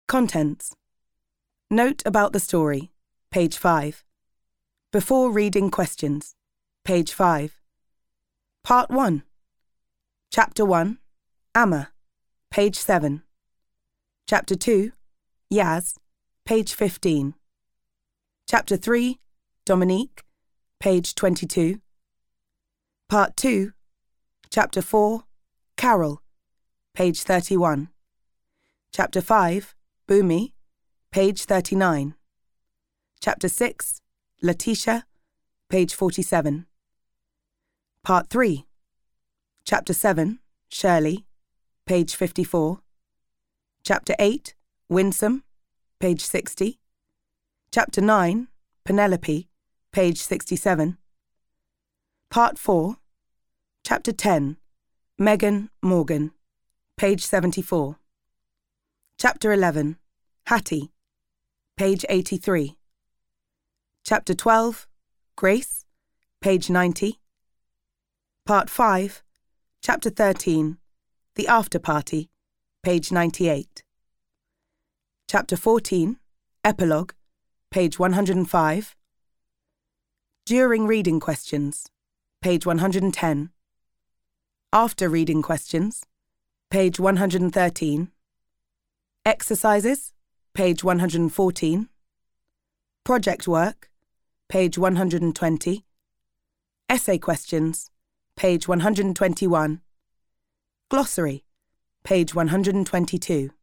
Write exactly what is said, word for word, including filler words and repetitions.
Contents. Note about the story, page five. Before reading questions, page five. Part one. Chapter one, Amma, page seven. Chapter two, Yaz, page fifteen. Chapter three, Dominique, page twenty-two. Part two, Chapter four, Carol, page thirty-one. Chapter five, Bumi, page thirty-nine. Chapter six, Letitia, page forty-seven. Part three. Chapter seven, Shirley, page fifty-four. Chapter eight, Winsome, page sixty. Chapter nine, Penelope, page sixty-seven. Part four. Chapter ten, Megan Morgan, page seventy-four. Chapter eleven, Hattie, page eighty-three. Chapter twelve, Grace, page ninety. Part five, Chapter thirteen, The After Party, page ninety-eight. Chapter fourteen, Epilogue, page one hundred five. During reading questions, page one hundred ten. After reading questions, page one hundred thirteen. Exercises, page one hundred fourteen. Project work, page one hundred twenty. Essay questions, page one hundred twenty-one. Glossary, page one hundred twenty-two.